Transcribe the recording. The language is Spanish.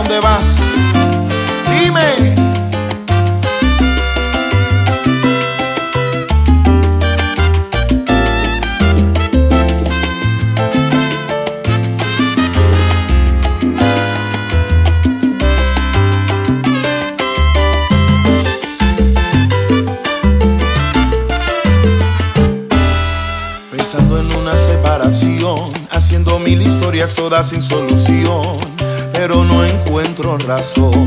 dónde vas? Dime. Pensando en una separación, haciendo mil historias todas sin solución, pero no encuentro razón.